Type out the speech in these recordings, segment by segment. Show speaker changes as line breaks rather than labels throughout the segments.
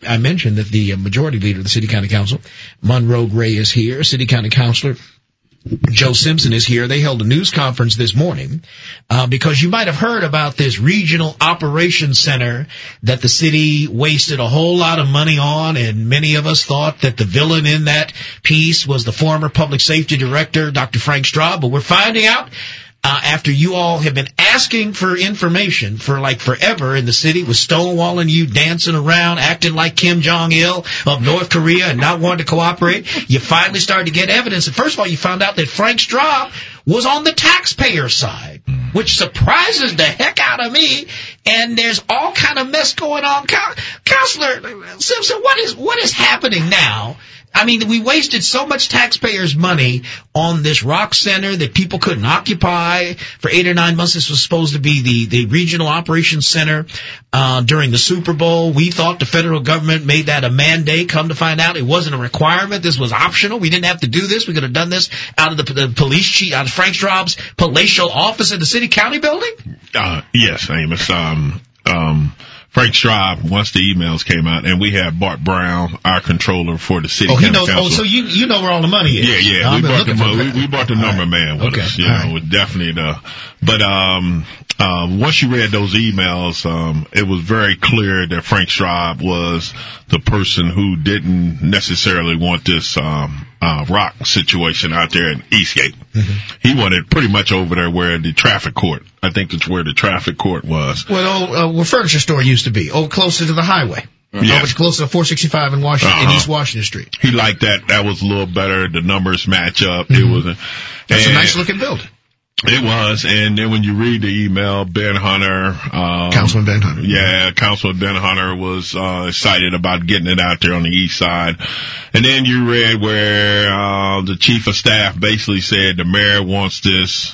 I mentioned that the majority leader of the City County Council, Monroe Gray, is here. City County Councilor Joe Simpson is here. They held a news conference this morning because you might have heard about this regional operations center that the city wasted a whole lot of money on, and many of us thought that the villain in that piece was the former public safety director, Dr. Frank Straub. But we're finding out after you all have been asking for information for like forever in the city, with stonewalling you, dancing around, acting like Kim Jong-il of North Korea and not wanting to cooperate, you finally started to get evidence. And first of all, you found out that Frank Straub was on the taxpayer side, which surprises the heck out of me. And there's all kind of mess going on. Counselor Simpson, what is happening now? I mean, we wasted so much taxpayers' money on this rock center that people couldn't occupy for 8 or 9 months. This was supposed to be the regional operations center during the Super Bowl. We thought the federal government made that a mandate. Come to find out, it wasn't a requirement. This was optional. We didn't have to do this. We could have done this out of the police chief, out of Frank Straub's palatial office in the city county building.
Yes, Amos. Frank Straub, once the emails came out, and we had Bart Brown, our controller for the city county council.
Oh, so you know where all the money is.
Yeah. We brought the number man with us. Definitely. But once you read those emails, it was very clear that Frank Straub was the person who didn't necessarily want this rock situation out there in Eastgate. Mm-hmm. He wanted pretty much over there where the traffic court, I think that's where the traffic court was.
Well, where furniture store used to be, closer to the highway.
Yeah.
Closer to 465 in Washington, in East Washington Street.
He liked that. That was a little better. The numbers match up.
Mm-hmm. That's a nice looking building.
It was, and then when you read the email, Ben Hunter,
Councilman Ben Hunter.
Yeah, Councilman Ben Hunter was excited about getting it out there on the east side. And then you read where the chief of staff basically said the mayor wants this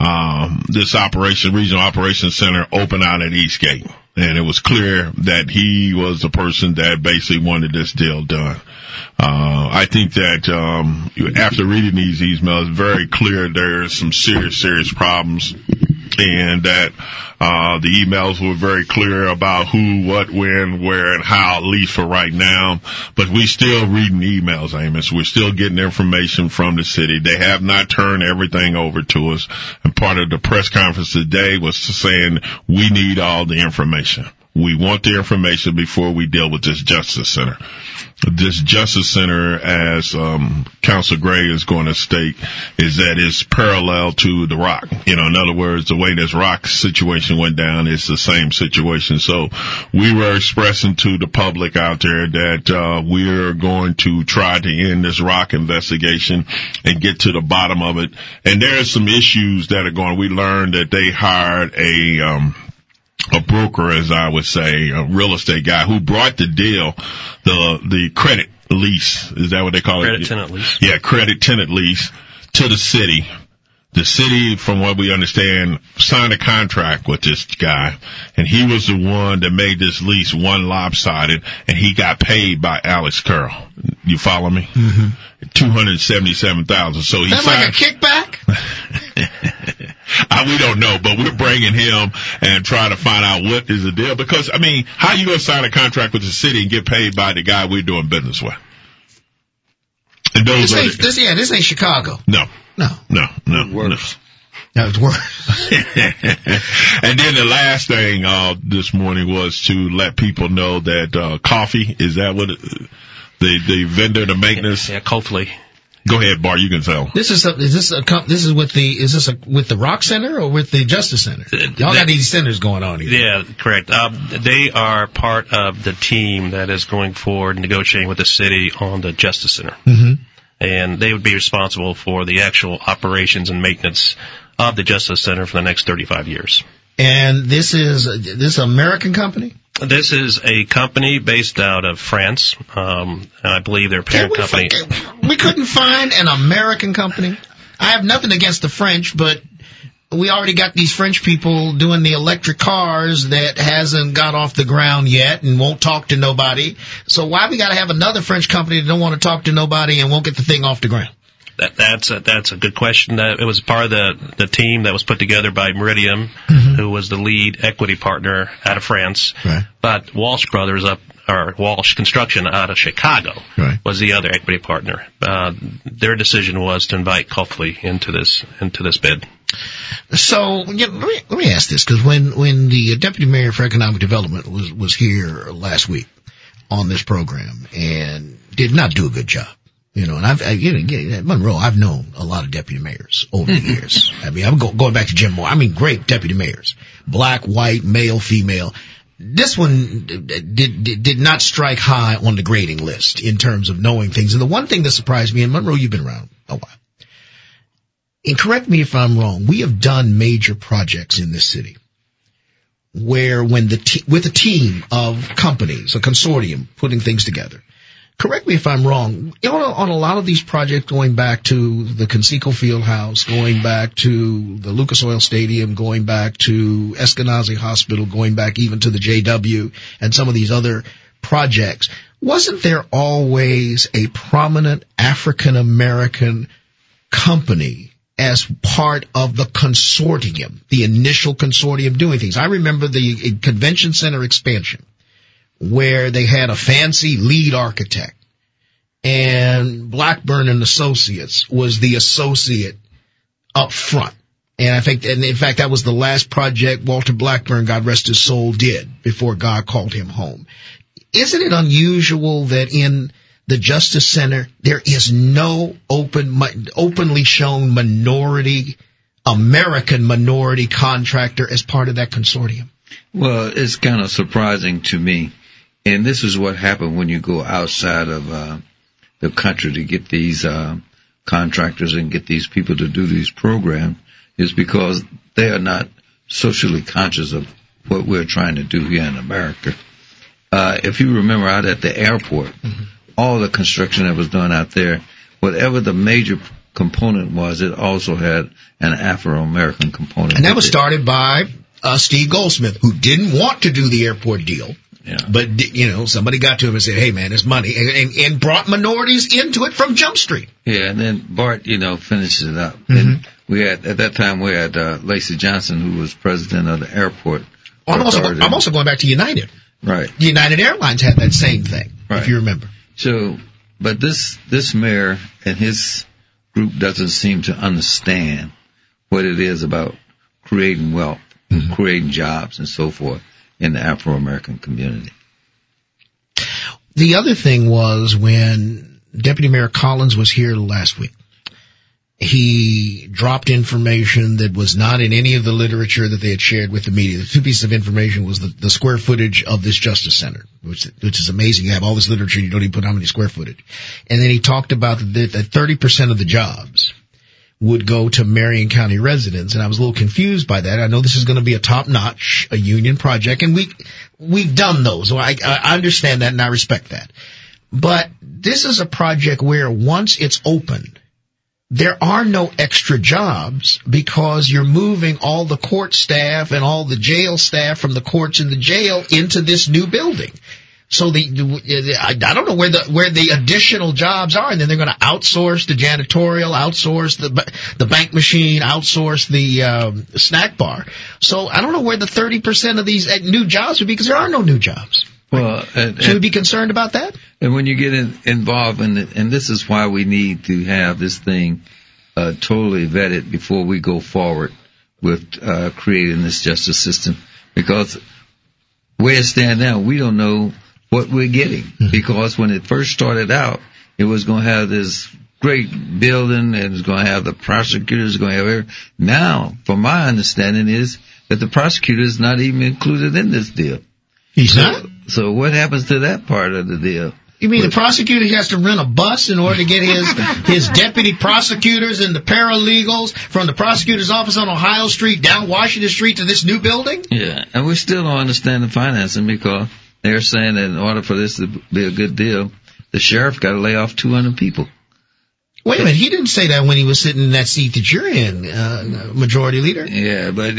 regional operations center open out at Eastgate. And it was clear that he was the person that basically wanted this deal done. I think that after reading these emails, it's very clear there's some serious problems, and that the emails were very clear about who, what, when, where, and how, at least for right now. But we still reading emails, Amos. We're still getting information from the city. They have not turned everything over to us. And part of the press conference today was saying we need all the information. We want the information before we deal with this Justice Center. This Justice Center, as Councilor Gray is going to state, is that it's parallel to the Rock. In other words, the way this Rock situation went down is the same situation. So we were expressing to the public out there that we're going to try to end this Rock investigation and get to the bottom of it. And there are some issues that are going. We learned that they hired a broker, as I would say, a real estate guy who brought the deal, the credit lease. Is that what they call it?
Credit tenant lease.
Yeah, credit tenant lease to the city. The city, from what we understand, signed a contract with this guy, and he was the one that made this lease one lopsided, and he got paid by Alex Curl. You follow me? Mm-hmm. $277,000. So he
signed like a kickback?
We don't know, but we're bringing him and trying to find out what is the deal. Because, I mean, how you going to sign a contract with the city and get paid by the guy we're doing business with? And
this ain't Chicago.
No.
Worse. No, it's worse.
And then the last thing this morning was to let people know that coffee, is that what the vendor, the maintenance?
Yeah, Coffee.
Go ahead, Bart. You can tell.
Is this with the Rock Center or with the Justice Center? Y'all got these centers going on here.
Yeah, correct. They are part of the team that is going forward negotiating with the city on the Justice Center.
Mm-hmm.
And they would be responsible for the actual operations and maintenance of the Justice Center for the next 35 years.
And this is an American company?
This is a company based out of France, and I believe their parent company.
We couldn't find an American company. I have nothing against the French, but we already got these French people doing the electric cars that hasn't got off the ground yet and won't talk to nobody. So why we got to have another French company that don't want to talk to nobody and won't get the thing off the ground?
That's a good question. It was part of the team that was put together by Meridian,
mm-hmm.
who was the lead equity partner out of France.
Right.
But Walsh Brothers up or Walsh Construction out of Chicago
Right.
was the other equity partner. Their decision was to invite Copley into this bid.
So let me ask this, because when the deputy mayor for economic development was here last week on this program and did not do a good job. And at Monroe, I've known a lot of deputy mayors over the years. I mean, I'm going back to Jim Moore. I mean, great deputy mayors. Black, white, male, female. This one did not strike high on the grading list in terms of knowing things. And the one thing that surprised me, and Monroe, you've been around a while. And correct me if I'm wrong, we have done major projects in this city where with a team of companies, a consortium putting things together. Correct me if I'm wrong. On a lot of these projects, going back to the Conseco Fieldhouse, going back to the Lucas Oil Stadium, going back to Eskenazi Hospital, going back even to the JW and some of these other projects, wasn't there always a prominent African American company as part of the consortium, the initial consortium doing things? I remember the convention center expansion, where they had a fancy lead architect, and Blackburn and Associates was the associate up front. And in fact, that was the last project Walter Blackburn, God rest his soul, did before God called him home. Isn't it unusual that in the Justice Center there is no openly shown American minority contractor as part of that consortium?
Well, it's kind of surprising to me. And this is what happened when you go outside of the country to get these contractors and get these people to do these programs, is because they are not socially conscious of what we're trying to do here in America. If you remember out at the airport, all the construction that was done out there, whatever the major component was, it also had an Afro-American component.
And that was started by Steve Goldsmith, who didn't want to do the airport deal.
Yeah.
But, somebody got to him and said, hey, man, it's money, and brought minorities into it from Jump Street.
Yeah, and then Bart, finished it up. And at that time, we had Lacey Johnson, who was president of the airport.
I'm also going back to United.
Right.
United Airlines had that same thing,
right,
if you remember.
So, but this mayor and his group doesn't seem to understand what it is about creating wealth, creating jobs, and so forth in the Afro-American community.
The other thing was when Deputy Mayor Collins was here last week, he dropped information that was not in any of the literature that they had shared with the media. The two pieces of information was the square footage of this Justice Center, which is amazing. You have all this literature, you don't even put how many square footage. And then he talked about that 30% of the jobs would go to Marion County residents, and I was a little confused by that. I know this is going to be a top-notch, a union project, and we've done those. So I understand that and I respect that. But this is a project where once it's opened, there are no extra jobs because you're moving all the court staff and all the jail staff from the courts and the jail into this new building. So I don't know where the additional jobs are, and then they're going to outsource the janitorial, outsource the bank machine, outsource the snack bar. So I don't know where the 30% of these new jobs would be, because there are no new jobs.
Well,
should we be concerned about that?
And when you get involved in it, and this is why we need to have this thing totally vetted before we go forward with creating this justice system, because where it stands now, we don't know what we're getting, because when it first started out, it was going to have this great building, and it was going to have the prosecutors, going to have everything. Now, from my understanding, is that the prosecutor is not even included in this deal.
He's not?
So what happens to that part of the deal?
You mean the prosecutor has to rent a bus in order to get his deputy prosecutors and the paralegals from the prosecutor's office on Ohio Street down Washington Street to this new building?
Yeah, and we still don't understand the financing, because they're saying that in order for this to be a good deal, the sheriff got to lay off 200 people.
Wait a minute, he didn't say that when he was sitting in that seat that you're in, Majority Leader.
Yeah, but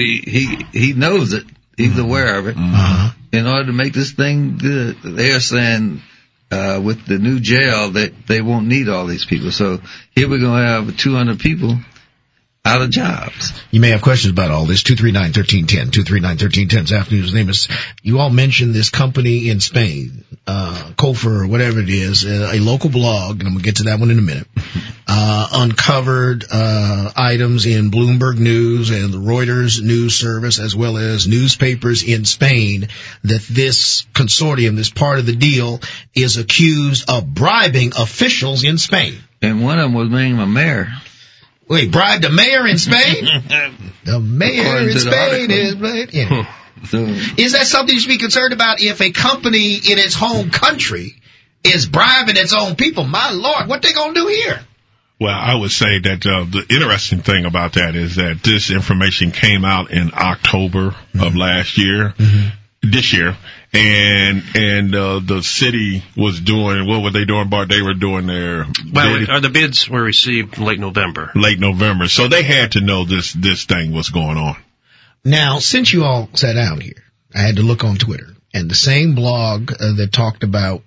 he knows it. He's aware of it. In order to make this thing good, they're saying with the new jail that they won't need all these people. So here we're going to have 200 people, out of jobs.
You may have questions about all this. 239-1310, 239-1310 this afternoon. His name is, you all mentioned this company in Spain, Cofer or whatever it is, a local blog, and I'm going to get to that one in a minute, uncovered items in Bloomberg News and the Reuters news service, as well as newspapers in Spain, that this consortium, this part of the deal, is accused of bribing officials in Spain.
And one of them was being a mayor.
Wait, bribed a mayor in Spain? The mayor in Spain is right. Yeah.
So,
is that something you should be concerned about if a company in its home country is bribing its own people? My Lord, what they gonna do here?
Well, I would say that the interesting thing about that is that this information came out in October of last year, this year, and the city was doing, what were they doing, Bart? They were doing their
the bids were received late November.
So they had to know this thing was going on.
Now, since you all sat down here, I had to look on Twitter, and the same blog that talked about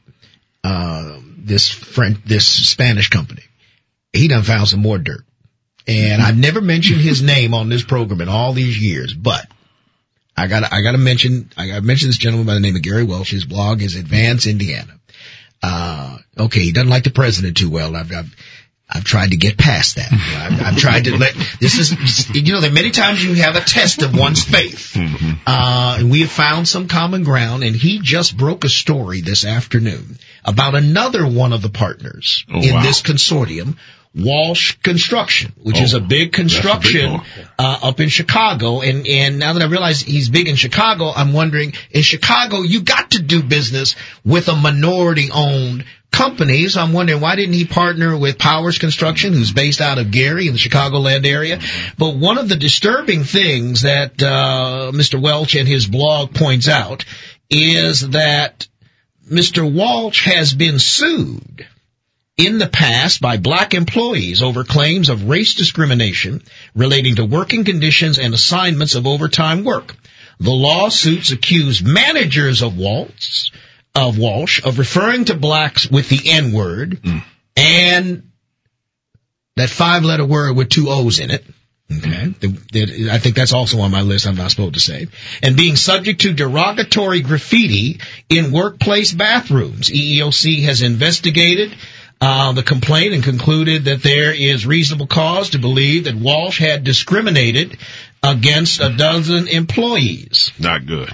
this Spanish company, he done found some more dirt. And I've never mentioned his name on this program in all these years, but I gotta mention this gentleman by the name of Gary Welch. His blog is Advance Indiana. Okay, he doesn't like the president too well. I've tried to get past that. I've tried to there are many times you have a test of one's faith. And we have found some common ground, and he just broke a story this afternoon about another one of the partners in this consortium, Walsh Construction, which is a big construction up in Chicago. And now that I realize he's big in Chicago, I'm wondering, in Chicago, you got to do business with a minority-owned company. So I'm wondering, why didn't he partner with Powers Construction, who's based out of Gary in the Chicagoland area? But one of the disturbing things that Mr. Welch and his blog points out is that Mr. Walsh has been sued in the past by black employees over claims of race discrimination relating to working conditions and assignments of overtime work. The lawsuits accuse managers of Walsh of referring to blacks with the N-word and that 5-letter word with 2 O's in it. Okay. I think that's also on my list. I'm not supposed to say. And being subject to derogatory graffiti in workplace bathrooms. EEOC has investigated the complaint and concluded that there is reasonable cause to believe that Walsh had discriminated against a dozen employees.
Not good.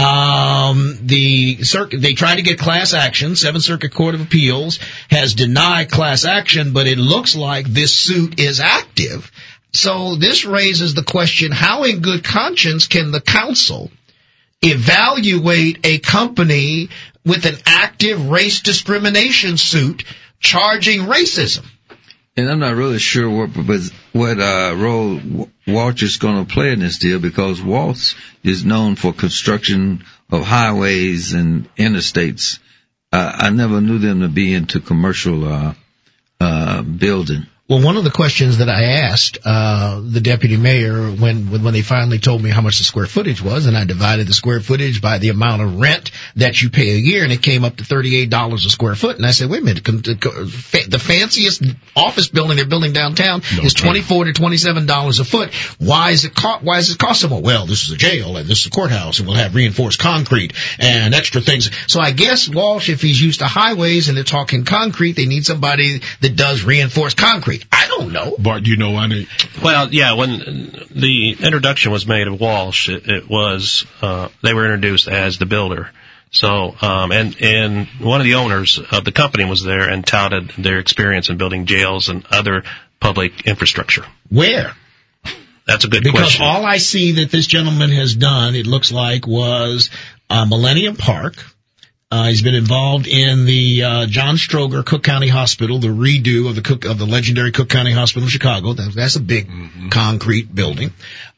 They tried to get class action. 7th Circuit Court of Appeals has denied class action, but it looks like this suit is active. So this raises the question, how in good conscience can the council evaluate a company with an active race discrimination suit charging racism?
And I'm not really sure what role Walsh is going to play in this deal, because Walsh is known for construction of highways and interstates. I never knew them to be into commercial building.
Well, one of the questions that I asked the deputy mayor when they finally told me how much the square footage was, and I divided the square footage by the amount of rent that you pay a year, and it came up to $38 a square foot. And I said, wait a minute, the fanciest office building they're building downtown is $24 to $27 a foot. Why is it cost so much? Well, this is a jail and this is a courthouse, and we'll have reinforced concrete and extra things. So I guess Walsh, if he's used to highways and they're talking concrete, they need somebody that does reinforced concrete. I don't know.
Bart, do you know why they?
Well, yeah, when the introduction was made of Walsh, it was, they were introduced as the builder. So, and one of the owners of the company was there and touted their experience in building jails and other public infrastructure.
Where?
That's a good question.
Because all I see that this gentleman has done, it looks like, was Millennium Park. He's been involved in the John Stroger Cook County Hospital, the redo of the legendary Cook County Hospital in Chicago. That's a big concrete building.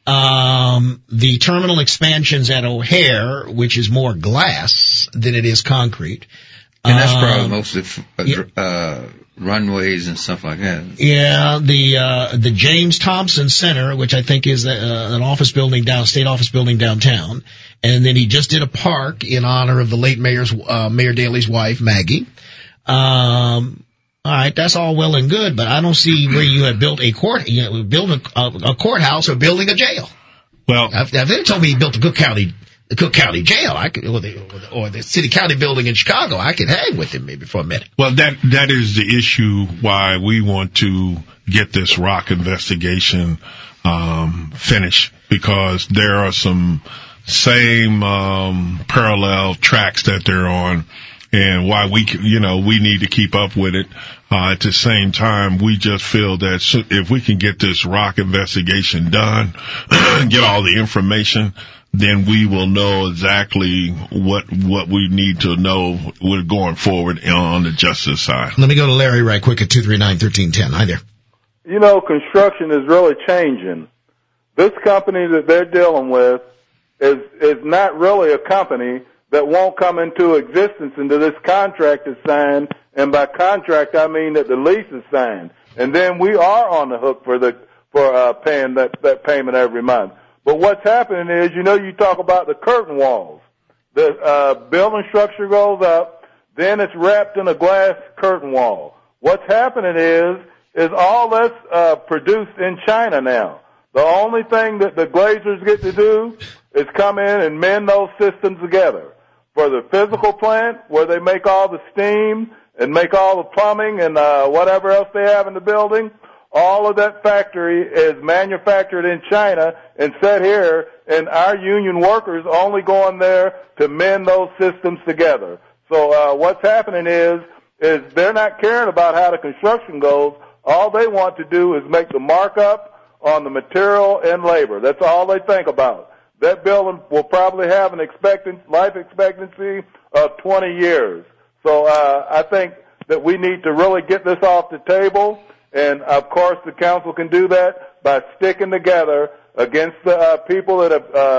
The terminal expansions at O'Hare, which is more glass than it is concrete.
And that's probably mostly runways and stuff like that.
Yeah, the James Thompson Center, which I think is an office building state office building downtown. And then he just did a park in honor of the late Mayor Daley's wife, Maggie. All right, that's all well and good, but I don't see where you have built a courthouse or building a jail.
Well,
if they told me he built the Cook County jail, I could, or the city county building in Chicago, I could hang with him maybe for a minute.
Well, that is the issue why we want to get this Rock investigation finished, because there are some same parallel tracks that they're on, and why we need to keep up with it. At the same time, we just feel that if we can get this Rock investigation done, get all the information, then we will know exactly what we need to know with going forward on the justice side.
Let me go to Larry right quick at 239-1310. Hi there.
Construction is really changing. This company that they're dealing with is not really a company that won't come into existence until this contract is signed, and by contract I mean that the lease is signed, and then we are on the hook for paying that payment every month. But what's happening is, you talk about the curtain walls. The building structure goes up, then it's wrapped in a glass curtain wall. What's happening is all that's produced in China now. The only thing that the glazers get to do is come in and mend those systems together. For the physical plant, where they make all the steam and make all the plumbing and whatever else they have in the building, all of that factory is manufactured in China and set here, and our union workers only go in there to mend those systems together. So what's happening is they're not caring about how the construction goes. All they want to do is make the markup on the material and labor. That's all they think about. That building will probably have an life expectancy of 20 years. So I think that we need to really get this off the table, and of course the council can do that by sticking together against the people that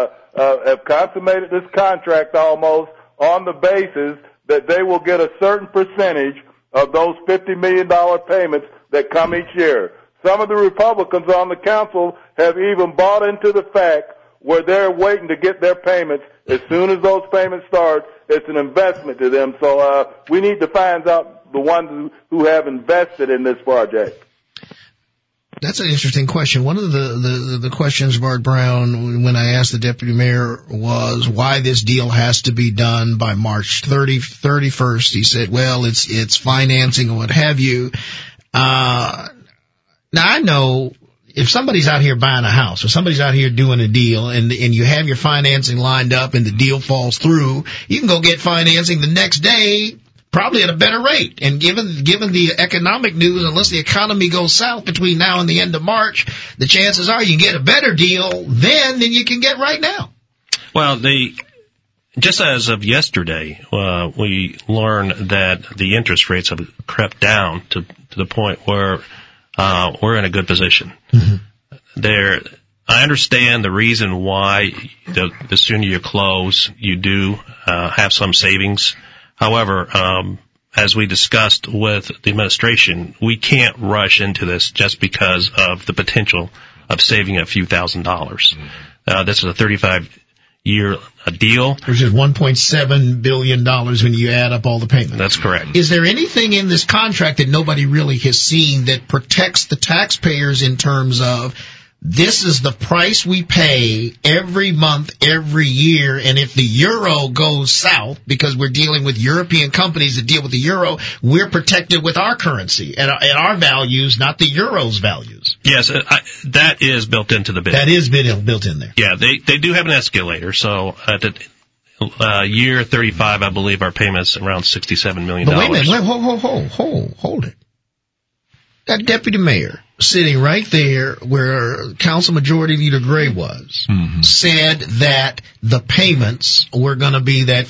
have consummated this contract almost on the basis that they will get a certain percentage of those $50 million payments that come each year. Some of the Republicans on the council have even bought into the fact where they're waiting to get their payments. As soon as those payments start, it's an investment to them. So we need to find out the ones who have invested in this project.
That's an interesting question. One of the questions, Bart Brown, when I asked the deputy mayor, was why this deal has to be done by March 31st. He said, well, it's financing or what have you. Now I know if somebody's out here buying a house or somebody's out here doing a deal and you have your financing lined up and the deal falls through, you can go get financing the next day, probably at a better rate. And given the economic news, unless the economy goes south between now and the end of March, the chances are you can get a better deal then than you can get right now.
Well, just as of yesterday, we learned that the interest rates have crept down to the point where we're in a good position. Mm-hmm. I understand the reason why the sooner you close, you do have some savings. However, as we discussed with the administration, we can't rush into this just because of the potential of saving a few $1,000s. Mm-hmm. This is a 35-year deal.
Which is $1.7 billion when you add up all the payments.
That's correct.
Is there anything in this contract that nobody really has seen that protects the taxpayers in terms of this is the price we pay every month, every year, and if the euro goes south, because we're dealing with European companies that deal with the euro, we're protected with our currency and our values, not the euro's values?
Yes, that is built into the bid.
That is built in there.
Yeah, they do have an escalator, so at the year 35, I believe our payment's around $67 million.
But wait a minute, hold it. That deputy mayor sitting right there where Council Majority Leader Gray was, mm-hmm. said that the payments were going to be that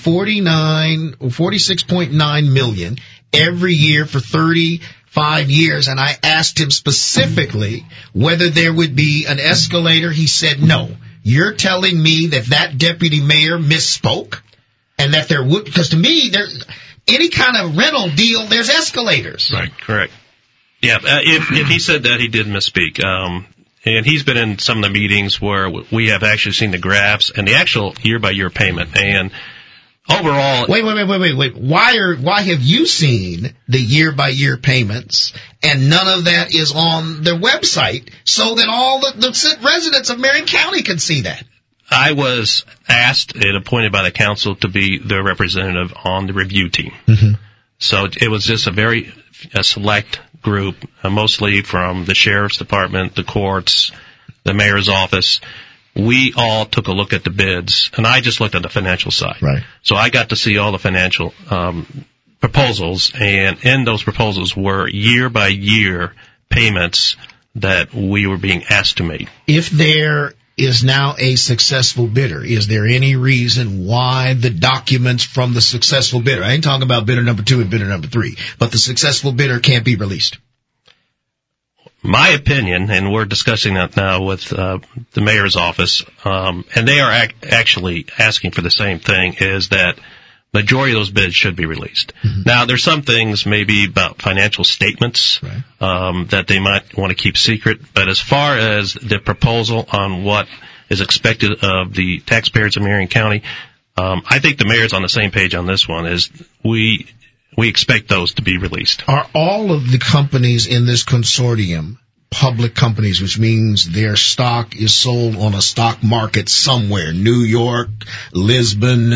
$46.9 million every year for 35 years. And I asked him specifically whether there would be an escalator. He said no. You're telling me that deputy mayor misspoke and that there would, because to me, there's any kind of rental deal, there's escalators.
Right, correct. Yeah, if he said that, he did misspeak. And he's been in some of the meetings where we have actually seen the graphs and the actual year-by-year payment. And overall,
Wait. Why have you seen the year-by-year payments and none of that is on their website so that all the residents of Marion County can see that?
I was asked and appointed by the council to be the representative on the review team.
Mm-hmm.
So it was just a select group, mostly from the sheriff's department, the courts, the mayor's office. We all took a look at the bids, and I just looked at the financial side.
Right.
So I got to see all the financial proposals, and in those proposals were year-by-year payments that we were being asked to make.
If there is now a successful bidder, is there any reason why the documents from the successful bidder, I ain't talking about bidder number 2 and bidder number 3, but the successful bidder can't be released?
My opinion, and we're discussing that now with the mayor's office, and they are actually asking for the same thing, is that majority of those bids should be released. Mm-hmm. Now, there's some things maybe about financial statements that they might want to keep secret, but as far as the proposal on what is expected of the taxpayers of Marion County, I think the mayor's on the same page on this one, is we expect those to be released.
Are all of the companies in this consortium public companies, which means their stock is sold on a stock market somewhere? New York, Lisbon,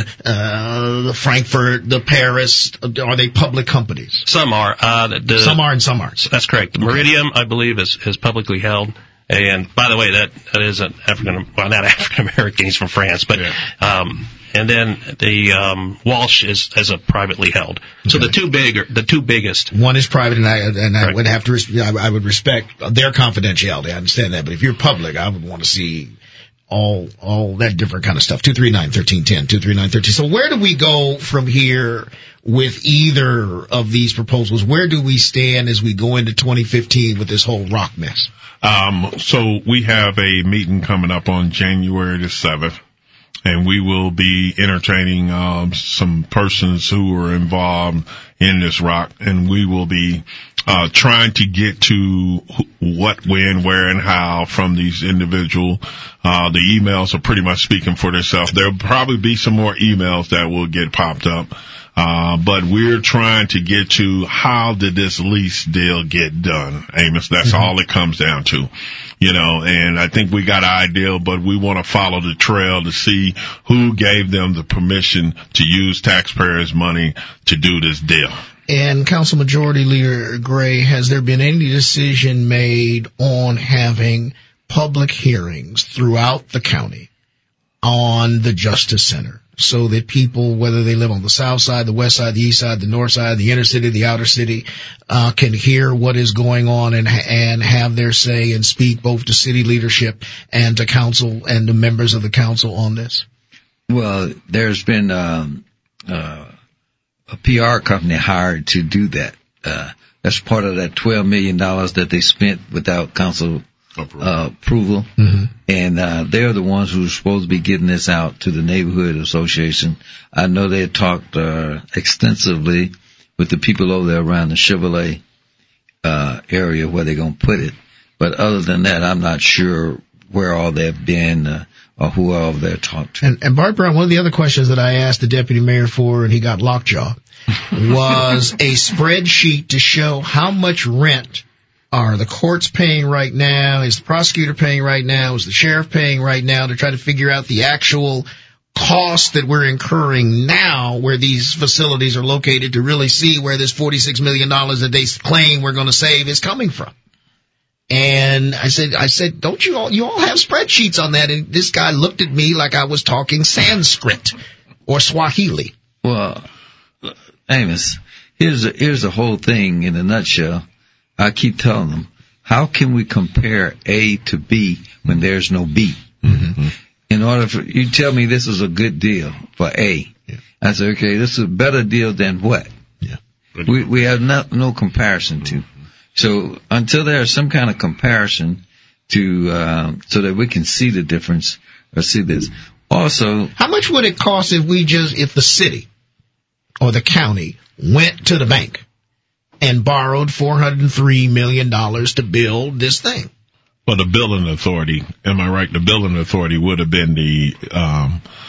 Frankfurt, Paris. Are they public companies?
Some are.
Some are and some aren't.
That's correct. Okay. Meridium, I believe, is publicly held. And by the way, that is an not African American, he's from France, but, and then the, Walsh is a privately held. So the two biggest.
One is private, and I would have to, I would respect their confidentiality. I understand that. But if you're public, I would want to see all that different kind of stuff. 239-1310, 239-13. So where do we go from here with either of these proposals? Where do we stand as we go into 2015 with this whole rock mess?
So we have a meeting coming up on January the 7th, and we will be entertaining some persons who are involved in this rock, and we will be trying to get to what, when, where, and how from these individuals. The emails are pretty much speaking for themselves. There'll probably be some more emails that will get popped up. But we're trying to get to how did this lease deal get done, Amos? That's all it comes down to, and I think we got an idea, but we want to follow the trail to see who gave them the permission to use taxpayers' money to do this deal.
And Council Majority Leader Gray, has there been any decision made on having public hearings throughout the county on the Justice Center, so that people, whether they live on the south side, the west side, the east side, the north side, the inner city, the outer city, can hear what is going on and have their say and speak both to city leadership and to council and the members of the council on this?
Well, there's been a PR company hired to do that. That's part of that $12 million that they spent without council approval. Mm-hmm. And they're the ones who are supposed to be getting this out to the neighborhood association. I know they talked extensively with the people over there around the Chevrolet area where they're going to put it. But other than that, I'm not sure where all they've been or who all they've talked to.
And Bart Brown, one of the other questions that I asked the deputy mayor for, and he got lockjaw, was a spreadsheet to show how much rent are the courts paying right now, is the prosecutor paying right now, is the sheriff paying right now, to try to figure out the actual cost that we're incurring now where these facilities are located, to really see where this $46 million that they claim we're going to save is coming from. And I said, don't you all have spreadsheets on that? And this guy looked at me like I was talking Sanskrit or Swahili.
Well, Amos, here's the whole thing in a nutshell. I keep telling them, how can we compare A to B when there's no B? Mm-hmm. In order for you tell me this is a good deal for A, yeah. I say, okay, this is a better deal than what?
Yeah.
We have no comparison to. So until there's some kind of comparison to so that we can see the difference or see this. Also,
how much would it cost if the city or the county went to the bank and borrowed $403 million to build this thing?
Well, the building authority, am I right? The building authority would have been the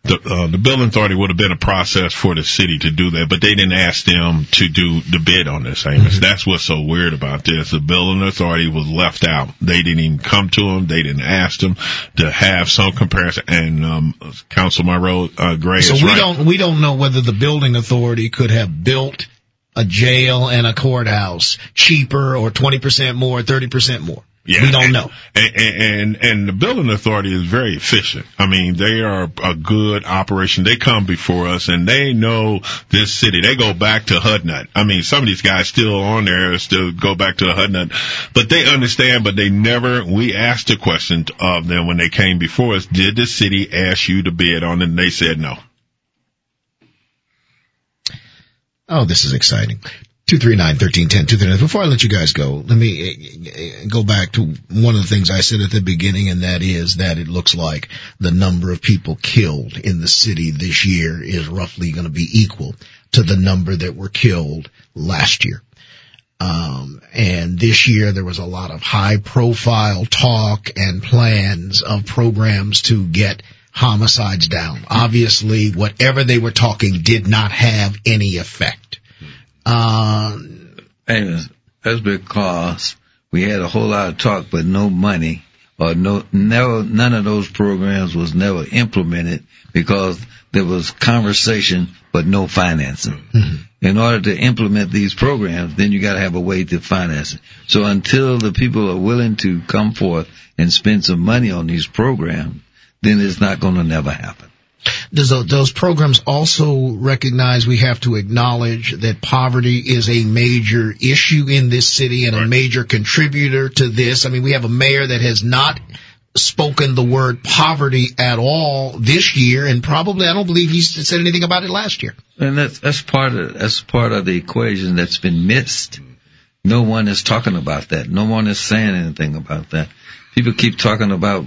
The building authority would have been a process for the city to do that, but they didn't ask them to do the bid on this, Amos. That's what's so weird about this. The building authority was left out. They didn't even come to them. They didn't ask them to have some comparison. And Council Monroe Gray is right.
So we don't know whether the building authority could have built a jail and a courthouse cheaper or 20% more, 30% more.
Yeah,
we don't know.
And the building authority is very efficient. I mean, they are a good operation. They come before us and they know this city. They go back to Hudnut. I mean, some of these guys still on there still go back to Hudnut, but they understand, but we asked the question of them when they came before us, did the city ask you to bid on it? And they said no.
Oh, this is exciting. 239-1310, Before I let you guys go, let me go back to one of the things I said at the beginning, and that is that it looks like the number of people killed in the city this year is roughly going to be equal to the number that were killed last year. And this year there was a lot of high profile talk and plans of programs to get homicides down. Obviously, whatever they were talking did not have any effect.
And that's because we had a whole lot of talk, but no money, or none of those programs was never implemented because there was conversation, but no financing. Mm-hmm. In order to implement these programs, then you got to have a way to finance it. So until the people are willing to come forth and spend some money on these programs, then it's not going to never happen.
Does those programs also recognize we have to acknowledge that poverty is a major issue in this city and a major contributor to this? I mean, we have a mayor that has not spoken the word poverty at all this year, and probably I don't believe he said anything about it last year.
And that's part of the equation that's been missed. No one is talking about that. No one is saying anything about that. People keep talking about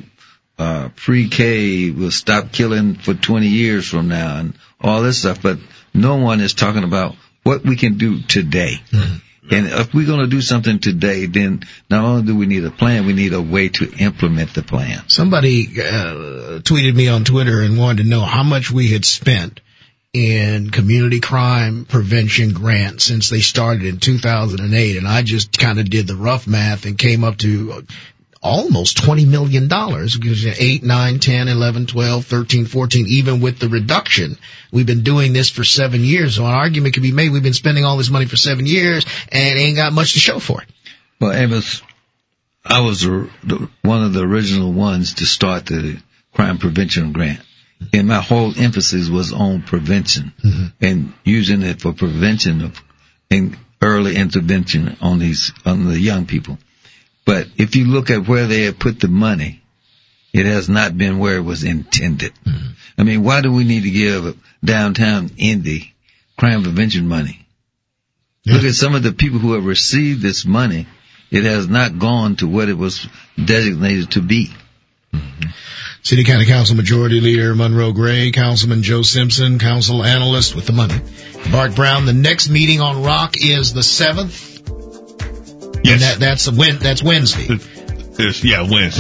pre-K will stop killing for 20 years from now and all this stuff, but no one is talking about what we can do today. Mm-hmm. And if we're going to do something today, then not only do we need a plan, we need a way to implement the plan.
Somebody tweeted me on Twitter and wanted to know how much we had spent in community crime prevention grants since they started in 2008, and I just kind of did the rough math and came up to almost $20 million, because 8, 9, 10, 11, 12, 13, 14, even with the reduction. We've been doing this for 7 years, so an argument can be made we've been spending all this money for 7 years and ain't got much to show for it.
Well, Amos, I was one of the original ones to start the crime prevention grant, and my whole emphasis was on prevention and using it for prevention and early intervention on the young people. But if you look at where they have put the money, it has not been where it was intended. Mm-hmm. I mean, why do we need to give downtown Indy crime prevention money? Yeah. Look at some of the people who have received this money. It has not gone to what it was designated to be.
Mm-hmm. City County Council Majority Leader Monroe Gray, Councilman Joe Simpson, Council Analyst with the money, Bart Brown. The next meeting on Rock is the 7th. Yes. And that's Wednesday.
Wednesday.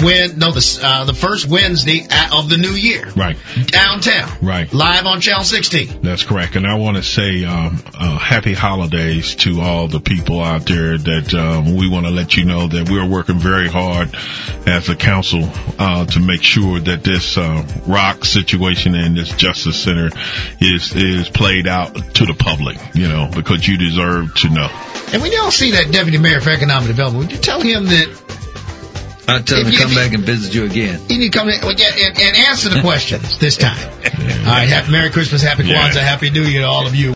The first Wednesday of the new year.
Right.
Downtown.
Right.
Live on Channel 16.
That's correct. And I want to say, happy holidays to all the people out there that, we want to let you know that we're working very hard as a council, to make sure that this, Rock situation and this Justice Center is played out to the public, because you deserve to know.
And when y'all see that Deputy Mayor for Economic Development, would you tell him that
I'll tell him to come back and visit you again.
You need to come in and answer the questions this time. All right. Merry Christmas, Happy Kwanzaa, Happy New Year to all of you.